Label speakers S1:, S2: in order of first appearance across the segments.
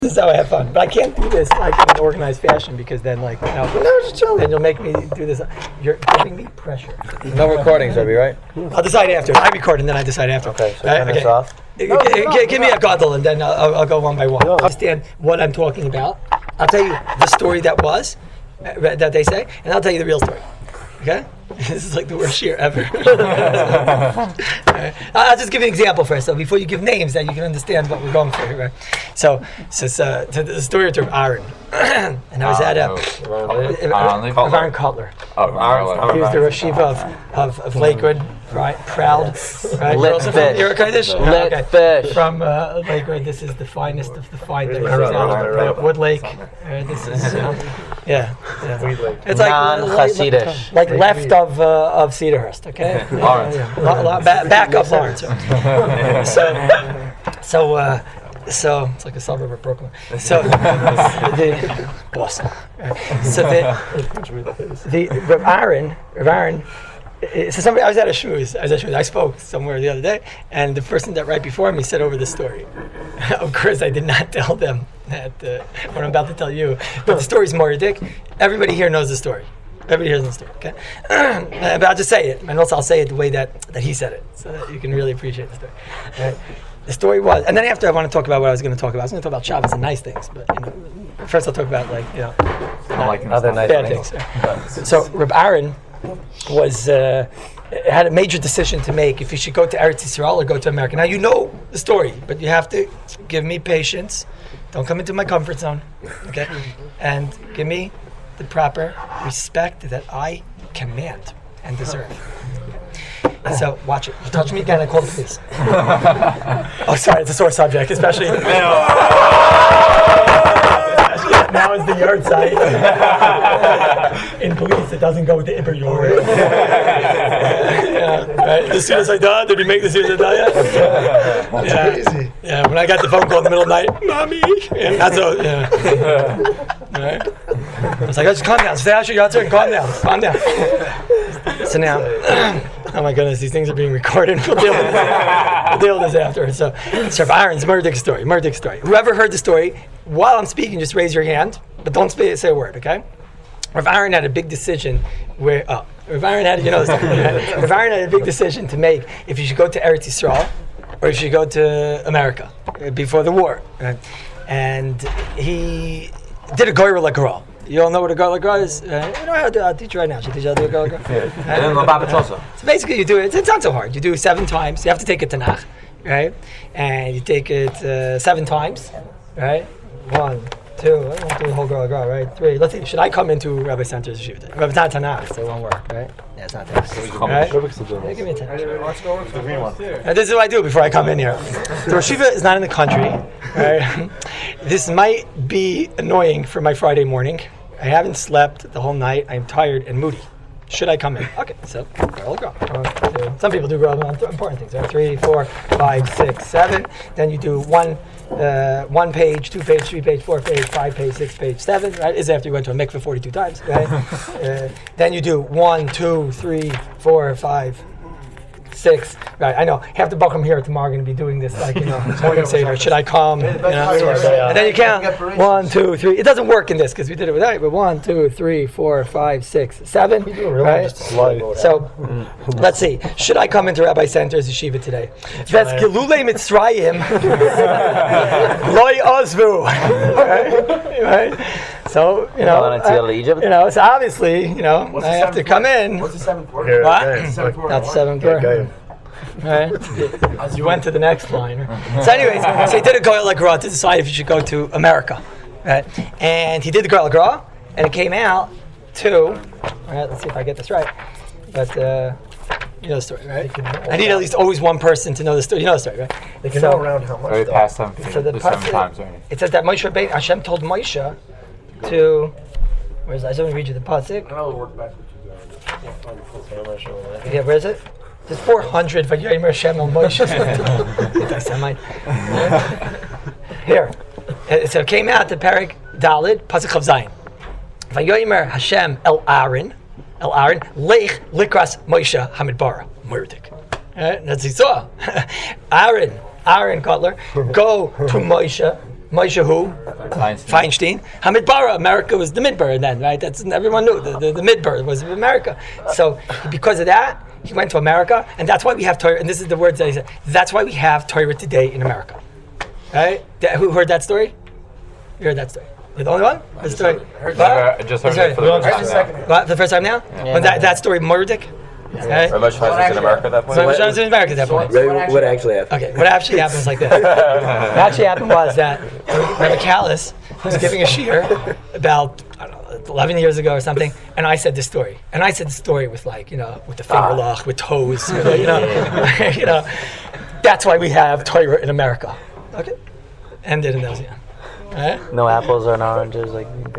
S1: This is how I have fun. But I can't do this like in an organized fashion because then then you'll make me do this. You're giving me pressure.
S2: No recordings, Rabbi, right?
S1: I'll decide after. I record and then I decide after.
S2: Okay, so turn this off.
S1: Give me a gadol and then I'll go one by one. Understand what I'm talking about. I'll tell you the story that was, that they say, and I'll tell you the real story. Okay? This is like the worst year ever. I'll just give you an example first, so before you give names, that you can understand what we're going for. Right? So the story of Aaron, and I was at Aaron Cutler. He was the Rosh Yeshiva of Lakewood, right? Proud, right?
S2: Lit fish.
S1: You're a Kurdish?
S2: Lit fish.
S1: From Lakewood. This is the finest of the fine that comes out. Wood Lake. This is it's like
S2: non-Hasidish.
S1: like left of Cedarhurst, okay?
S3: Lawrence.
S1: Back up Lawrence. So it's like a suburb of Brooklyn. So the Boston. So the Rav Aaron. So somebody, I was at a shmooze. I spoke somewhere the other day, and the person that right before me said over the story. Of course, I did not tell them that what I'm about to tell you, but the story's more ridiculous. Everybody here knows the story. Everybody hears the story, okay? But I'll just say it, and also I'll say it the way that he said it, so that you can really appreciate the story. Right? The story was, and then after I want to talk about what I was going to talk about. I was going to talk about Shabbos and nice things, but first I'll talk about
S2: other nice
S1: bad
S2: things.
S1: So Reb Aaron had a major decision to make if he should go to Eretz Yisrael or go to America. Now you know the story, but you have to give me patience. Don't come into my comfort zone, okay? And give me the proper respect that I command and deserve. And so, watch it. You touch me again, I call the police. Oh, sorry, it's a sore subject, especially now is the yard site. In police, it doesn't go with the Iber yard. Right? The suicide die, did we make the suicide die yet? That's crazy. Yeah, when I got the phone call in the middle of the night, Mommy! Yeah, that's all, Right? I was like, just calm down. Stay out your yard, and calm down. So now, oh my goodness, these things are being recorded. We'll deal with this after. So, Rav Aaron's murder story. Whoever heard the story, while I'm speaking, just raise your hand, but don't say a word, okay? Rav Aaron had a big decision Rav Aaron had a big decision to make if you should go to Eretz Yisrael or if you should go to America before the war. Right? And he did a goyrel like you all know what a goyrel like is? I'll teach you right now. Should I teach you how to do a goyrel like
S3: And then also.
S1: So basically you do it, it's not so hard. You do it 7 times. You have to take a Tanakh, right? And you take it 7 times, right? 1, 2, I don't do the whole girl, right? 3. Let's see. Should I come into Rabbi Center's yeshiva? It's not Tanakh, so it won't work, right? Yeah, it's not Tanakh. Right? Give me a Tanakh. This is what I do before I come in here. The yeshiva is not in the country. Right? This might be annoying for my Friday morning. I haven't slept the whole night. I'm tired and moody. Should I come in? Okay, so girl. Some people do girl important things. Right? 3, 4, 5, 6, 7. Then you do 1 page, 2 page, 3 page, 4 page, 5 page, 6 page, 7. Right? Is after you went to a mikveh 42 times. Right? Then you do 1, 2, 3, 4, 5, 6. Right, I know. Half the Bachram here tomorrow are going to be doing this, morning seder. Should I come? And then you count 1, 2, 3. It doesn't work in this because we did it without it. But 1, 2, 3, 4, 5, 6, 7. Right? So let's see. Should I come into Rabbi Center's yeshiva today? That's Gelulei Mitzrayim Loi Ozvu. Right? So so obviously I have to come in.
S3: What's the 7th word?
S1: What? Not the 7th word. Right? As you went to the next line. So anyways, so he did a goyrel like to decide if you should go to America. Right? And he did the goyrel like and it came out to, all right, let's see if I get this right. But you know the story, right? I need at least always one person to know the story. You know the story, right?
S4: They can know around how much.
S3: Past 7 times.
S1: It says that Hashem told Moshe to. Where's I just want to read you the pasuk.
S4: I know work backwards.
S1: Yeah, where is it? There's 400 Vayomer Hashem al Moshe. Here. So it came out to Perek Dalid, pasuk of Zayin. Vayomer Hashem el Aaron, Lech Likras Moshe Hamidbara, Murdik. That's he saw. Aaron Cutler, go to Moshe Moshe who? Feinstein. Hamidbara, America was the Midbar then, right? That's everyone knew the Midbar was America. So because of that, he went to America, and that's why we have Torah. And this is the words that he said. That's why we have Torah today in America, right? Who heard that story? You heard that story? You're the only one?
S3: I just heard it for the first time.
S1: What, for the first time now?
S2: Yeah.
S1: That story, Mordic? Right?
S3: Rav Moshe Feinstein was in America at that point.
S1: So Rav Moshe was in America at that point.
S4: What actually happened?
S1: Okay, what actually happened was like this. What actually happened was that Rabbi Callis was giving a shiur about, I don't know, 11 years ago or something, and I said this story. And I said the story with like, with the finger lock, with toes, That's why we have Torah in America. Okay? Ended in those, Right?
S2: No apples or oranges.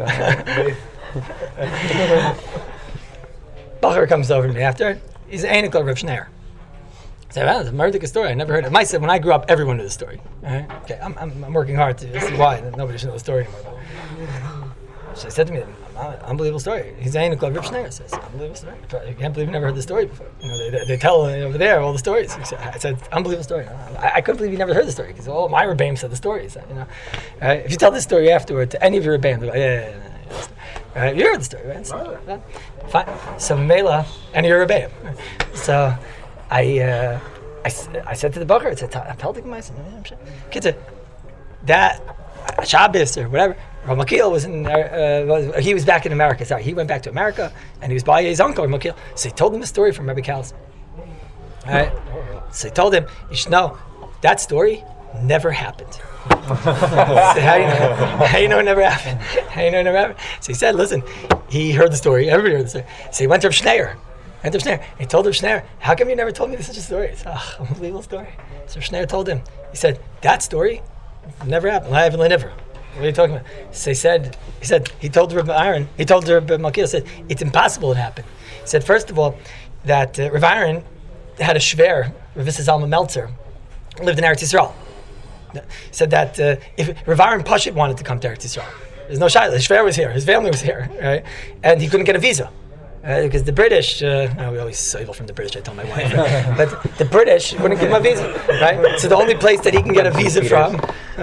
S1: Bacher comes over to me after. He's an Einik Rav Schneier. I said, it's a murderous story. I never heard it. I said, when I grew up, everyone knew the story. Right? Okay, I'm working hard to see why. Nobody should know the story anymore. So he said to me, unbelievable story. He's an Einik Rav Schneier. Says, unbelievable story. I can't believe you never heard the story before. They tell over there all the stories. I said, unbelievable story. I couldn't believe you never heard the story because all my Rebbeim said the stories. If you tell this story afterward to any of your Rebbeim, they're like, yeah. You heard the story, right? So, fine. So Mela, and you're a Rebbeim. So I said to the Bacher, I said, I'm telling myself, kids, that Shabbos or whatever. Rav Makil was he was back in America. Sorry, he went back to America and he was by his uncle Rav Makil. So he told him the story from Rabbi Callis. All right. So he told him, you should know that story never happened. So how you know it never happened? How you know it never happened? So he said, listen, he heard the story. Everybody heard the story. So he went to Rav Schneier. He told Rav Schneier, how come you never told me such a story? It's an unbelievable story. So Rav Schneier told him, he said, that story never happened. I haven't never. What are you talking about? So he told Rabbi Aaron, he told Rabbi Malkiel, said, it's impossible it happened. He said, first of all, that Rabbi Aaron had a shver, Rav Zalman Meltzer, lived in Eretz Yisrael. He said that if Rav Aaron Pashit wanted to come to Eretz Yisrael, there's no shayla. His shver was here, his family was here, right? And he couldn't get a visa. Because the British, we always so evil from the British, I tell my wife, right? But the British wouldn't give him a visa, right? So the only place that he can get a visa from,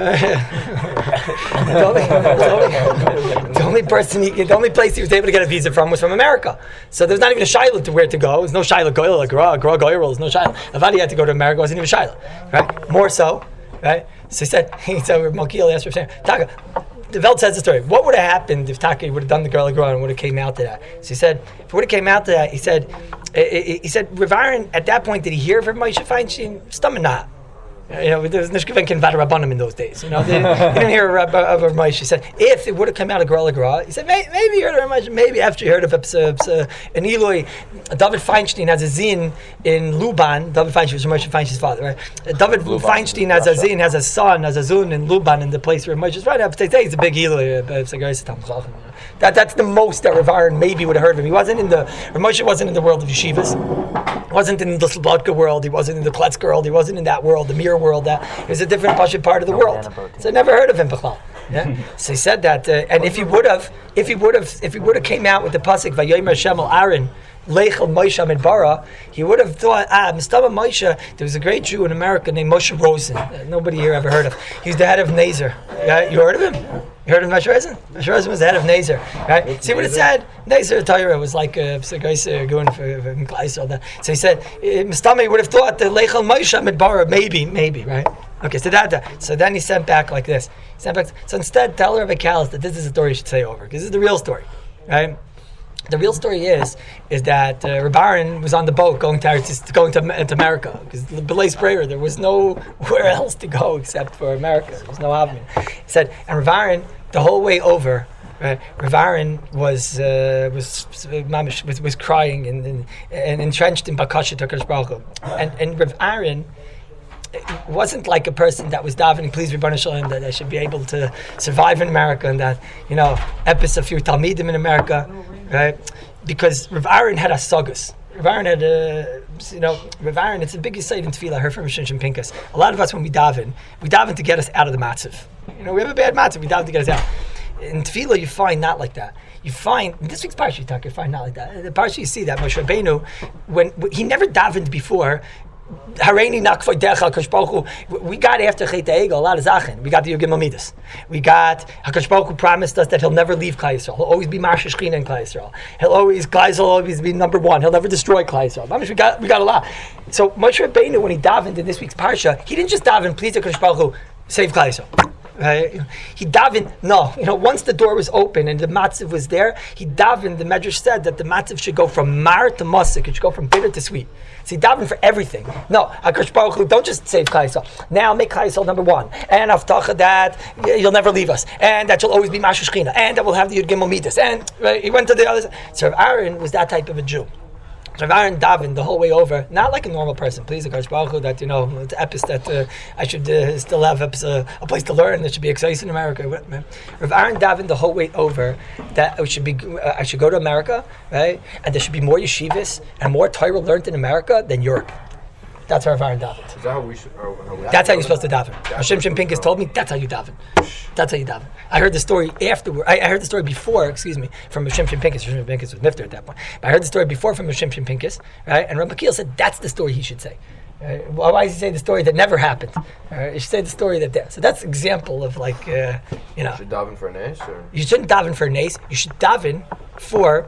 S1: the only place he was able to get a visa from was from America. So there's not even a shayla to where to go. There's no shayla goyla, gra goyla, there's no shayla. Avadi had to go to America, wasn't even shayla, right? More so, right? So he said, Malkiel asked Rav Taka, the Welt says the story. What would have happened if Taki would have done the girl and would have came out to that? So he said, if it would have came out to that, he said, Rav Aaron, at that point, did he hear from Moshe Feinstein? Stomach not. There was Nishkeven Vada Rabbanim in those days. He didn't hear of Moshe. He said, if it would have come out of Gra, he said, maybe you heard of Moshe. Maybe after you heard of in Eloi, David Feinstein has a zin in Luban. David Feinstein was Moshe Feinstein's father, right? David Feinstein has a zin, has a son, has a zun in Luban, in the place where Moshe is right up. They say he's a big Eloi. That's the most that Rav Aaron maybe would have heard of him. Rav Moshe wasn't in the world of yeshivas. He wasn't in the Slobodka world. He wasn't in the Kletzk world. He wasn't in that world, the Mir world. It was a different part of the world. So I never heard of him before. Yeah? So he said that, and if he would have came out with the pasuk Vayomer Hashem al Aaron Leichel Moshe Midbara, he would have thought, Mistama Moshe. There was a great Jew in America named Moshe Rosen. Nobody here ever heard of. He's the head of Nazer. Yeah, you heard of him? You heard of Moshe Rosen? Moshe Rosen was the head of Nazer. Right? See what it said? Nazer Torah was like a guy going for Gleis all that. So he said, Mistama would have thought that Leichel Moshe Midbara, maybe, right? Okay, so then he sent back like this. So instead, tell Rabbi Callis that this is a story you should say over, because this is the real story, right? The real story is that Reb Aaron was on the boat going to America, because B'lei Sprayer, there was nowhere else to go except for America. There was no avenue. He said, and Reb Aaron, the whole way over, Reb Aaron was crying and entrenched in Bakasha Takash Baruch Hu. And Reb Aaron wasn't like a person that was davening, please Rebbeinu Shalom, that I should be able to survive in America, and that, epis a few Talmidim in America, right? Because Rav Aaron had a sagas. Rav Aaron had Rav Aaron, it's the biggest sight in Tefillah. I heard from Shin Pinkas. A lot of us, when we daven to get us out of the matziv. We have a bad matziv, we daven to get us out. In Tefillah, you find not like that. You find, in this week's Parsha, you find not like that. The Parsha, you see that Moshe Rabbeinu, when he never davened before, Hareini nakfoy decha Hakadosh Baruch Hu. We got after Chet HaEgel a lot of Zachin. We got the Yogim Amidas. We got Hakadosh Baruch Hu promised us that He'll never leave Klal Yisrael. He'll always be Marsha Shechina in Klal Yisrael. Klal Yisrael will always be number one. He'll never destroy Klal Yisrael. We got a lot. So Moshe Rabbeinu, when he davened in this week's parsha, he didn't just daven, please Hakadosh Baruch Hu, save Klal Yisrael. He davened, once the door was open and the matziv was there, he davened, the Medrash said that the matziv should go from mar to musik, it should go from bitter to sweet. So he davened for everything. No, HaKadosh Baruch Hu, don't just save Klal Yisrael. Now make Klal Yisrael number one. And Avtacha that you'll never leave us. And that you'll always be Masha Shechina. And that we'll have the Yud Gimel Midas. And he went to the other side. So Aaron was that type of a Jew. Rav Aaron davened the whole way over, not like a normal person. Please, HaKadosh Baruch Hu, that it's epis that I should still have a place to learn. That should be exciting in America. Rav Aaron davened the whole way over that I should go to America, right? And there should be more yeshivas and more Torah learned in America than Europe. That's how Rav Aaron davened.
S4: Is that how we should?
S1: That's how you're supposed to daven. Hashem Shem Pincus told me that's how you daven. That's how you daven. I heard the story afterward. I heard the story before, from Hashem Shem Pincus. Hashem Shem Pincus was nifter at that point. But I heard the story before from Hashem Shem Pincus, right? And Rabbi Kiel said that's the story he should say. Why does he say the story that never happened? He should say the story that there. So that's an example of You should
S4: daven for an ace, or
S1: you shouldn't daven for an ace. You should daven for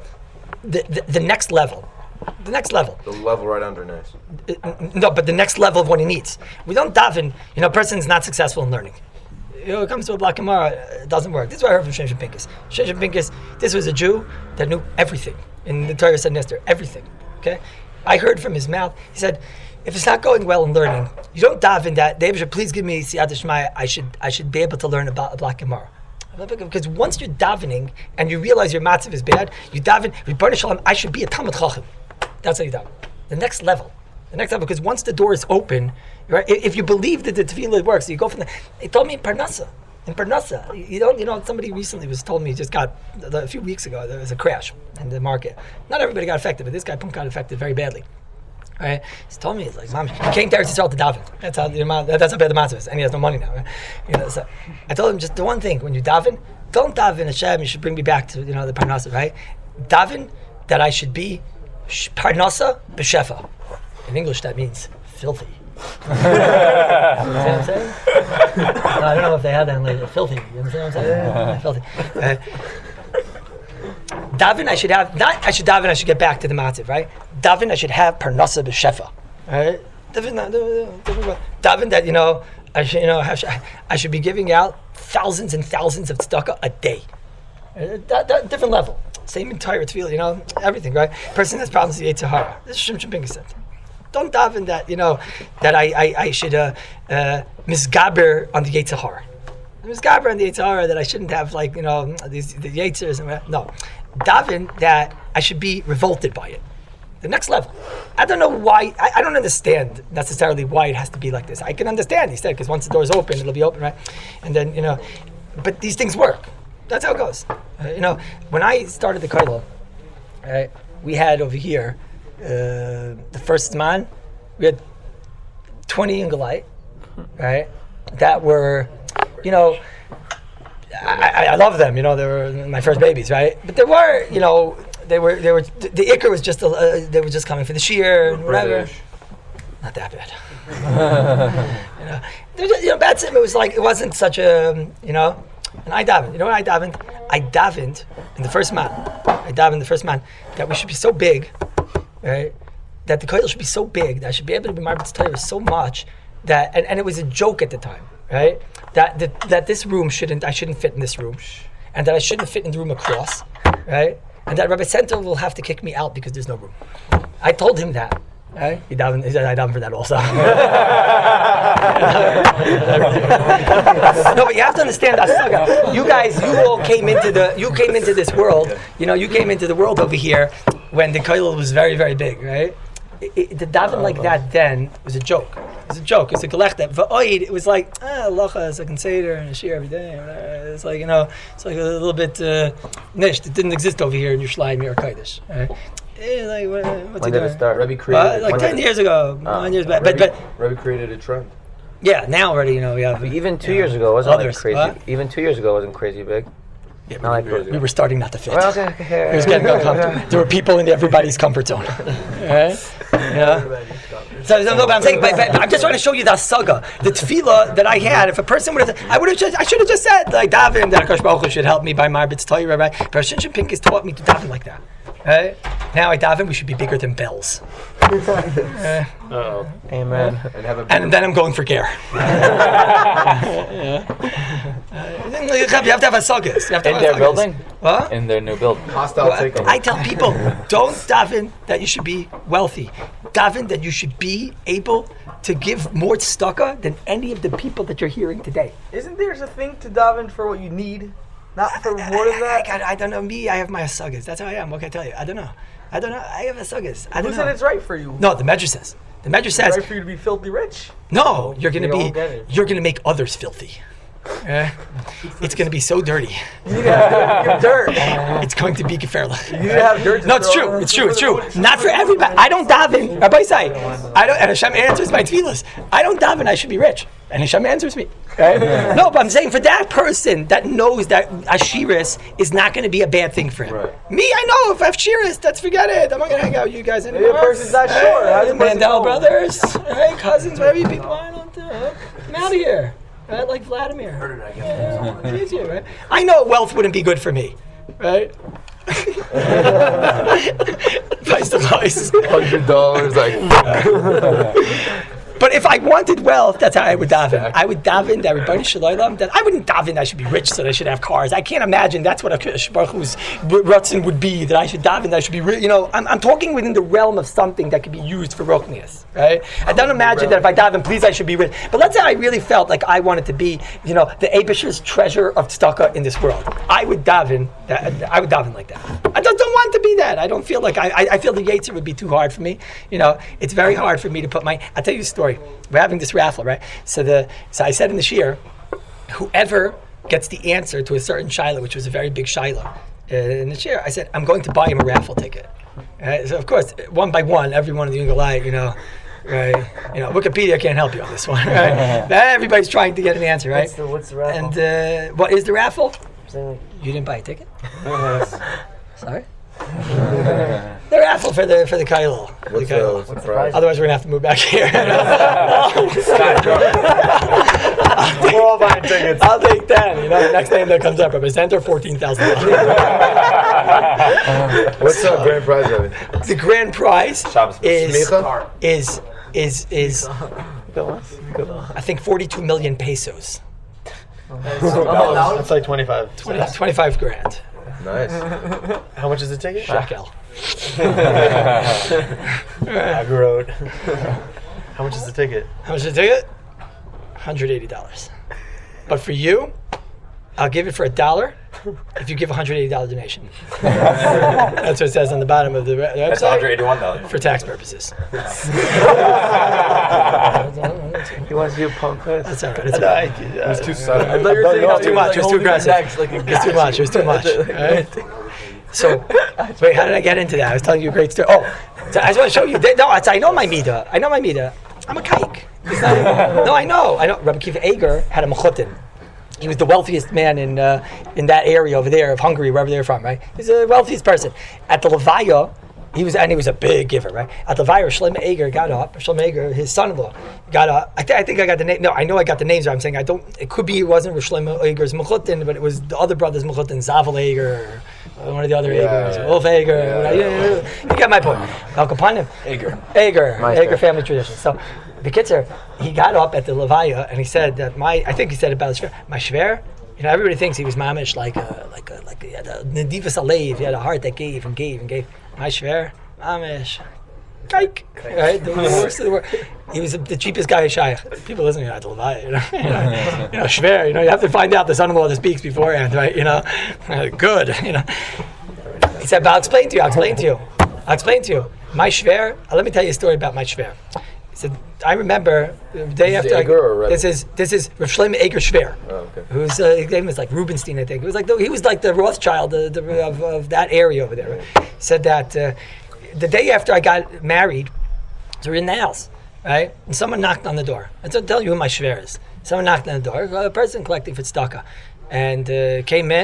S1: the next level. The next level.
S4: The level right under nice.
S1: No, but the next level of what he needs. We don't daven. A person's not successful in learning. It comes to a Black Gemara, it doesn't work. This is what I heard from Shem Pincus. Shem Pincus, this was a Jew that knew everything. In the Torah said Nestor, everything. Okay? I heard from his mouth, he said, if it's not going well in learning, you don't daven that, David should please give me Siyat Shmaya, I should be able to learn about a Black Gemara. Because once you're davening and you realize your matzav is bad, you daven, Ribono Shel Olam, I should be a Talmid Chacham. That's how you daven. The next level, because once the door is open, right? If you believe that the tefillah works, you go from the. They told me in Parnassa. Somebody recently told me just got a few weeks ago there was a crash in the market. Not everybody got affected, but this guy got affected very badly. Right? He told me, he's like, Mom, he came to Eretz Yisrael to daven. That's how bad the matzah is, and he has no money now. Right? So I told him just the one thing: when you daven, don't daven Hashem. You should bring me back to the Parnassa, right? Daven that I should be Parnassa b'shefa. In English, that means filthy. You understand what I'm saying? No, I don't know if they had that in like filthy. You understand what I'm saying? Yeah. Filthy. Daven, I should have, not I should daven, I should get back to the matziv, right? Daven, I should have Parnassa b'shefa. Right? Daven that, I should be giving out thousands and thousands of tzedakah a day. That different level. Same entire tefillah, everything, right? Person has problems with Yetzer Hara. This is Shem Pincus said. Don't daven that, that I should misgaber on the Yetzer Hara. Misgaber on the Yetzer Hara that I shouldn't have, the Yetzers and no. Daven that I should be revolted by it. The next level. I don't know why, I don't understand necessarily why it has to be like this. I can understand, he said, because once the door is open, it'll be open, right? And then, but these things work. That's how it goes. When I started the kollel, we had over here, the first man, we had 20 Ingalite, right? That were, I love them, they were my first babies, right? But there were, they were the Iker was just, they were just coming for the shear and whatever.
S4: British.
S1: Not that bad. That's it. It was like, it wasn't such a, and I davened. You know what I davened? I davened in the first man. That we should be so big, right? That the kollel should be so big that I should be able to be marbet Torah so much that, and it was a joke at the time, right? That this room I shouldn't fit in this room, and that I shouldn't fit in the room across, right? And that Rabbi Center will have to kick me out because there's no room. I told him that. Right? He said, I daven for that also. No, but you have to understand, you all came into this world, you came into the world over here when the kollel was very, very big, right? The daven like that then was a joke. It was a joke. It's a gelechta. V'oid, it was like, halacha is a seder and a shir every day. It's like, it's like a little bit nisht. It didn't exist over here in Yerushalayim or Kodesh. Right? What's
S2: when did it start?
S4: Rebbe created
S1: like 10 years ago, 9 years back. But
S4: Rebbe created a trend.
S1: Yeah, now already, we have.
S2: Even 2 years ago wasn't
S1: others,
S2: crazy.
S1: what?
S2: Even 2 years ago wasn't crazy big.
S1: Yeah,
S2: I like
S1: we were starting not to fit.
S2: Well, okay.
S1: It was getting uncomfortable. There were people in everybody's comfort zone. Right? Yeah. So no, but I'm saying, but I'm just trying to show you the saga, the tefillah that I had. If a person would have, I should have just said like daven that Hakadosh Baruch Hu should help me by Marbitz Torah, right? But Rosh Hashanah Pincus taught me to daven like that. Right? Now I daven, we should be bigger than bells.
S2: Amen.
S1: And then I'm going for Ger. You have to have a sagas.
S3: In their building?
S1: What?
S3: In their new building.
S4: Hostile takeover.
S1: I tell people, don't daven that you should be wealthy. Daven that you should be able to give more tzedakah than any of the people that you're hearing today.
S5: Isn't there a thing to daven for what you need, not for more than that?
S1: I don't know. Me, I have my asagas. That's how I am. What can I tell you? I don't know. I have asagas. I don't
S5: Who
S1: know.
S5: said it's right for you?
S1: No, the Medrash says. The Medrash
S5: It's
S1: says,
S5: right for you to be filthy rich.
S1: no, you're going
S5: They
S1: to
S5: don't get it.
S1: you're going to make others filthy. It's going to be so dirty.
S5: You need to have dirt.
S1: It's going to be geferla.
S5: You need to have dirt.
S1: No, it's true. It's true. It's true. Not for everybody. I don't daven. Rabbi say, I don't. And Hashem answers my tefillas. I don't daven. I should be rich. And Hashem answers me. Right? No, but I'm saying for that person that knows that Ashiris is not going to be a bad thing for him.
S4: Right.
S1: Me, I know if I have Shiris, that's forget it. I'm not going to hang out with you guys anymore.
S5: Maybe a person's not sure. How's the person
S1: Mandel
S5: know?
S1: brothers, right? Cousins, whatever you people. I don't know. I'm out of here. Right? Like Vladimir. Yeah, it's easier, right? I know wealth wouldn't be good for me, right? Price the price.
S4: $100, like.
S1: But if I wanted wealth, that's how I would daven. I would daven that Rebbeinu Shalom, that I wouldn't daven that I should be rich so that I should have cars. I can't imagine that's what a Baruch Hu's Ratzon would be, that I should daven that I should be rich. You know, I'm talking within the realm of something that could be used for Rochnius, right? I don't imagine that if I daven, please I should be rich. But let's say I really felt like I wanted to be, you know, the Abish's treasure of tzedakah in this world. I would daven like that. I just don't want to be that. I don't feel like I feel the Yetzer would be too hard for me. You know, it's very hard for me to put I'll tell you a story. We're having this raffle, right? So I said in the shir, whoever gets the answer to a certain shaila, which was a very big shaila, in the shir, I said, I'm going to buy him a raffle ticket. So of course, one by one, everyone in the Yungalai, you know, right? You know, Wikipedia can't help you on this one, right? Everybody's trying to get an answer, right?
S5: What's the raffle?
S1: And what is the raffle? You didn't buy a ticket? Sorry? The raffle for the Kailul.
S4: What's the prize?
S1: Otherwise, we're gonna have to move back here.
S5: We're all buying tickets.
S1: I'll take 10. You know, the next name that comes up, representer, $14,000.
S4: What's the grand prize of it?
S1: The grand prize is
S4: Smicha?
S1: I think 42 million pesos.
S6: That's like 25.
S1: 25 grand.
S4: Nice.
S6: How much is the ticket?
S1: Shekel.
S6: Agorot. How much is the ticket?
S1: How much is the ticket? $180. But for you, I'll give it for $1 if you give $180 donation. That's what it says on the bottom of the website.
S3: That's $181.
S1: For tax purposes.
S2: He wants you to pump it.
S1: That's all right. It's all right.
S4: It was too sudden.
S5: I thought you were saying
S1: It was too much. It was too aggressive.
S5: It
S1: It's too much. It was too much. All right? So, wait, how did I get into that? I was telling you a great story. Oh, so I just want to show you. I know my midah. I'm a kike. No, I know. Rabbi Kiva Eger had a mechutin. He was the wealthiest man in that area over there of Hungary, wherever they're from, right? He's the wealthiest person. At the Levaya, he was a big giver, right? At the Levaya, Shlomo Eger got up. Shlomo Eger, his son-in-law, got up. I think I got the name. No, I know I got the names. I'm saying I don't. It could be it wasn't Shlomo Eger's mechutin, but it was the other brothers mechutin, Zaval Eger, or one of the other Egers, Wolf Eger. You get my point. Al Kapanim. Eger family tradition. So. The Kitzer, he got up at the Levaya and he said that I think he said about his shver, my shver, you know, everybody thinks he was mamish like he had a Nedivas Alev, he had a heart that gave and gave and gave. My shver, mamish, kike, right? The worst of the world. He was the cheapest guy in Shaykh. People listening to the Levaya, you know, shver, you know, you have to find out the son-in-law that speaks beforehand, right? You know, good, you know. He said, but I'll explain to you. My shver, let me tell you a story about my shver. He said, I remember the day after. This is Rav Shlomo Eger Shver, whose name was like Rubenstein, I think. It was like he was like the Rothschild of that area over there. Right? He said that the day after I got married, so we were in the house, right? And someone knocked on the door. I'll tell you who my Shver is. Someone knocked on the door, a person collecting for tzedakah, and came in.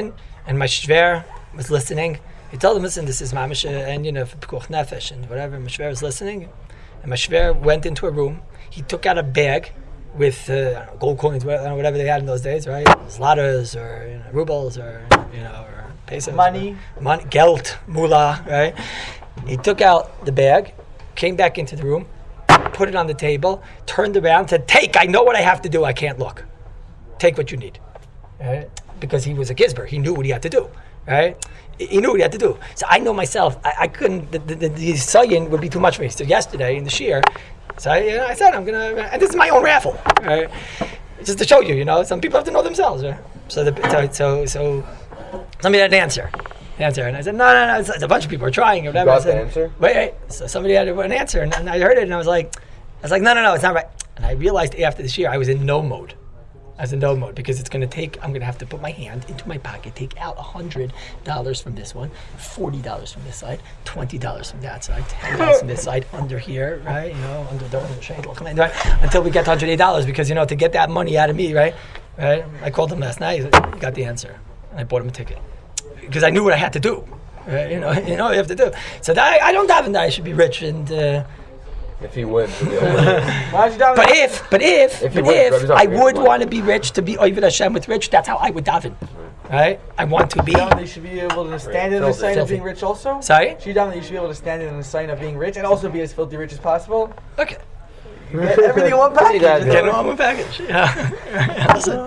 S1: And my shver was listening. He told him, listen, this is mamish and for pikuach nefesh and whatever. My shver was listening, and my shver went into a room. He took out a bag with gold coins, whatever they had in those days, right? Zlatas or rubles or or pesos,
S5: Money,
S1: geld, mullah, right? He took out the bag, came back into the room, put it on the table, turned around, said, "Take! I know what I have to do. I can't look. Take what you need." Right? Because he was a gizber, he knew what he had to do. Right? He knew what he had to do. So I know myself. I couldn't. The sayin would be too much for me. So yesterday in the shir, so I said I'm gonna. And this is my own raffle. Right? Just to show you, some people have to know themselves. Right? So somebody had an answer. And I said, no. It's a bunch of people are trying or whatever.
S4: You got the answer?
S1: Wait. So somebody had an answer, and I heard it, and I was like, no, it's not right. And I realized after this year, I was in no mode. Because it's going to take, I'm going to have to put my hand into my pocket, take out $100 from this one, $40 from this side, $20 from that side, $10 from this side, under here, right? Under the shade, right? Until we get to $108, because, to get that money out of me, right? I called him last night, he got the answer, and I bought him a ticket. Because I knew what I had to do. Right? You know what you have to do. So I don't daven that I should be rich and.
S4: If he wins,
S5: why don't you daven?
S1: But if I would want to be rich, to be Oived Hashem with rich, that's how I would daven. Right? I want to be.
S5: They should be able to stand in the sign of being rich also?
S1: Sorry?
S5: Should you should be able to stand in the sign of being rich and also be as filthy rich as possible?
S1: Okay.
S5: Get everything in one package.
S1: Get it all in one package. Yeah. Listen.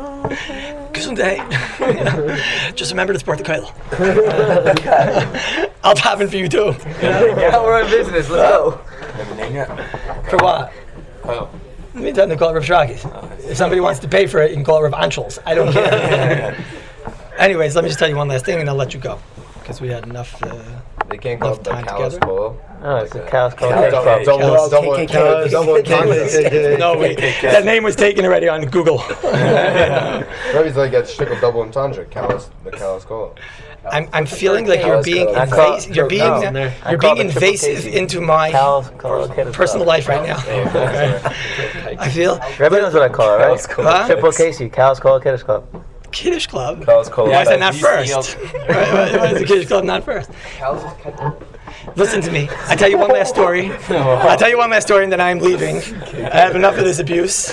S1: Gesundheit. Just remember to support the koil. I'll daven for you too.
S5: Yeah, we're in business. Let's go.
S1: For what?
S3: Koil.
S1: Meantime, they call it Rav Shragis. If somebody wants to pay for it, you can call it Rav Anshels. I don't care. Anyways, let me just tell you one last thing, and I'll let you go, because we had enough.
S4: They can't call it the
S1: time
S4: Callus
S1: together.
S4: Polo.
S2: No, it's a Callus Call.
S4: Double
S1: No, wait. That name was taken already on Google.
S4: Rebbe's like that shtickle double entendre, the Callus Polo.
S1: I'm feeling like you're being invasive. You're being invasive into my personal life right now. I feel.
S2: Rebbe knows what I call it, right?
S1: Huh?
S2: Triple Casey, Callus Call, Kiddush Club.
S1: Kiddush Club.
S3: Callus Polo.
S1: Why is that not first? Why is the Kiddush Club not first? Listen to me. I tell you one last story. I'll tell you one last story, and then I'm leaving. I have enough of this abuse.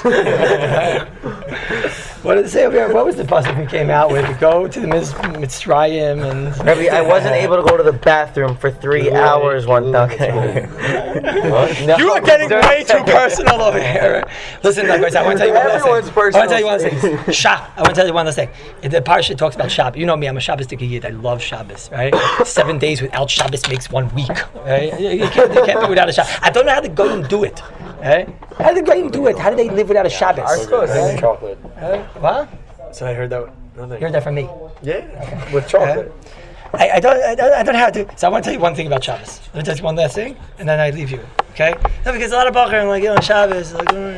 S1: What did it say over here? What was the pasuk we came out with? Go to the Mitzrayim and.
S2: Rebbe, I wasn't able to go to the bathroom for 3 hours one time.
S1: You are getting way too personal over here. Listen, guys, I want to tell you one last thing. I want to tell you one last thing. I want to tell you one last thing. The parsha talks about Shabbos. You know me, I'm a Shabbos Yid. I love Shabbos, right? 7 days without Shabbos makes 1 week, right? You can't do without a Shabbos. I don't know how the Goyim do it, right? How do the Goyim do it? How do they live without a Shabbos?
S6: Chocolate.
S1: What?
S6: So I heard that.
S1: You heard that from me.
S6: Yeah, with chocolate.
S1: I don't have to. So I want to tell you one thing about Shabbos. Let me tell you one last thing, and then I leave you. Okay? No, because a lot of Bachar are Shabbos,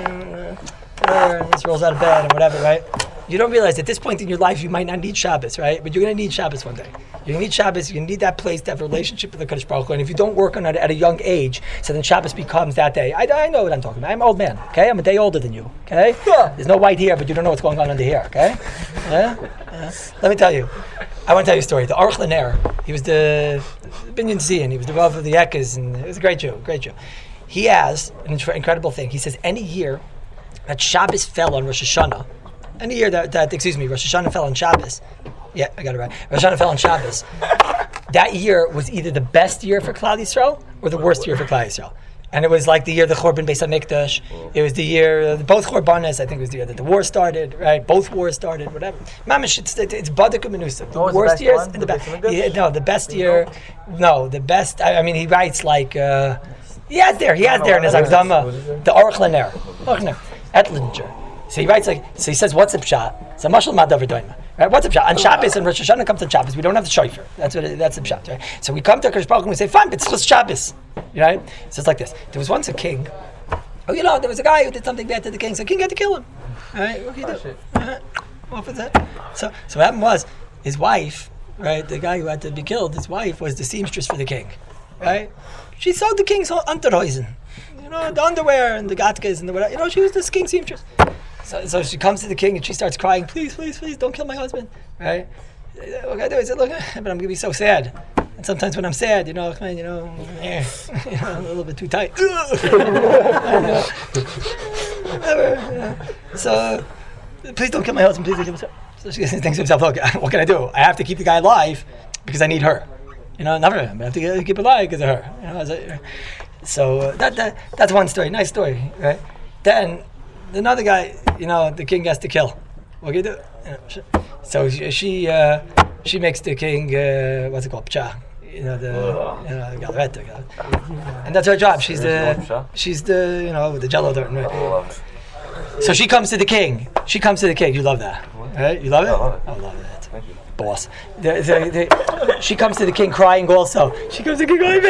S1: just rolls out of bed and whatever, right? You don't realize at this point in your life you might not need Shabbos, right? But you're going to need Shabbos one day. You're going to need Shabbos. You're going to need that place to have a relationship with the Kadosh Baruch Hu. And if you don't work on it at a young age, so then Shabbos becomes that day. I know what I'm talking about. I'm an old man, okay? I'm a day older than you, okay? Yeah. There's no white hair, but you don't know what's going on under here, okay? Yeah? Let me tell you. I want to tell you a story. The Aruch LaNer, he was the Binyan Zion. He was the Rav of the Yekkes, and he was a great Jew, He has an incredible thing. He says any year that Shabbos fell on Rosh Hashanah, any year that Rosh Hashanah fell on Shabbos, yeah, I got it right. Rosh Hashanah fell on Shabbos. That year was either the best year for Klal Yisrael or the worst year for Klal Yisrael. And it was like the year the Chorban Beis HaMikdash. It was the year, both Chorbanos, I think it was the year that the war started, right? Both wars started, whatever. Mamish, it's Baduk Menusa. The worst years and the best. The best year. No, the best, I mean, he writes like, he has there in his Akdama, the Aruch LaNer, Etlinger. So he writes so he says, what's the pshat? So Mashal Madav Doima. Right? What's the pshat? On Shabbos and Rosh Hashanah comes to Shabbos. We don't have the shofar. That's the pshat, right? So we come to Kadosh Baruch Hu and we say, fine, but it's Shabbos. Right? So it's like this. There was once a king. There was a guy who did something bad to the king, so the king had to kill him. Right? What can you do? What was that? So what happened was, his wife, right, the guy who had to be killed, his wife was the seamstress for the king. Right? She sewed the king's underhosen. The underwear and the gatkas and the whatever. She was the king's seamstress. So she comes to the king and she starts crying, please, don't kill my husband, right? what can I do? I said, look, but I'm gonna be so sad. And sometimes when I'm sad, a little bit too tight. So please don't kill my husband. Please don't kill myself. So she thinks to herself, look, what can I do? I have to keep the guy alive because I need her. Never. I have to keep alive because of her. So that's one story. Nice story, right? Then another guy, the king has to kill. What can you do? So she makes the king what's it called? Pcha. Galveta. And that's her job. She's the the jello dirt. Right? So she comes to the king. You love that, right? You love it? I love it.
S3: Thank you.
S1: Boss. She comes to the king crying also. She comes to the king going,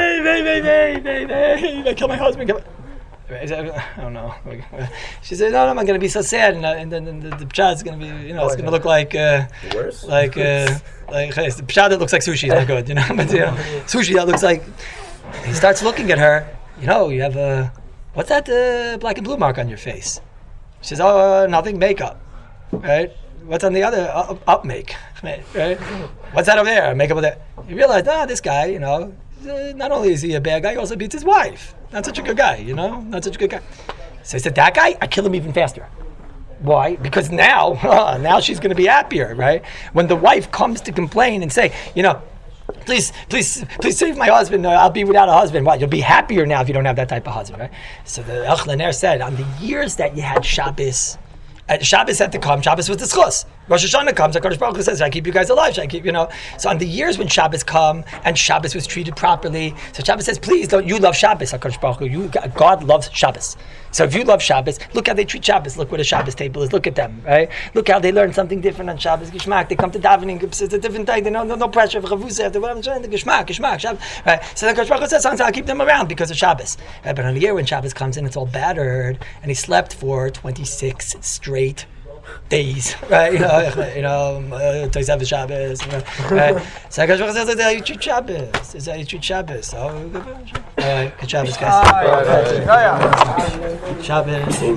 S1: baby, kill my husband. I don't know. She said, no, I'm going to be so sad, and then the pshad is going to be, it's going to look like the pshad that looks like sushi is not good, but sushi that looks like. He starts looking at her. You have what's that black and blue mark on your face? She says, oh, nothing, makeup, right? What's on the other up make, right? What's that over there? Makeup over there. You realize, this guy, not only is he a bad guy, he also beats his wife. Not such a good guy, Not such a good guy. So he said, that guy, I kill him even faster. Why? Because now she's going to be happier, right? When the wife comes to complain and say, please save my husband. I'll be without a husband. What? You'll be happier now if you don't have that type of husband, right? So the Echlener said, on the years that you had Shabbos, Shabbos had to come. Shabbos was the schus. Rosh Hashanah comes. HaKadosh Baruch Hu says, "Should I keep you guys alive? Should I keep So on the years when Shabbos come and Shabbos was treated properly, so Shabbos says, "Please don't. You love Shabbos, HaKadosh Baruch Hu. God loves Shabbos. So if you love Shabbos, look how they treat Shabbos. Look what a Shabbos table is. Look at them, right? Look how they learn something different on Shabbos. Gishmak. They come to davening. It's a different thing. They know no pressure. Gishmak. Shabbos. Right? So the HaKadosh Baruch Hu says, "I'll keep them around because of Shabbos." Right? But on the year when Shabbos comes in, it's all battered, and he slept for 26 straight days, right? Tosef Shabbos, right? So HaKadosh Baruch Hu says, "You treat Shabbos. Is how you treat Shabbos." So, good Shabbos, guys. Shabbos.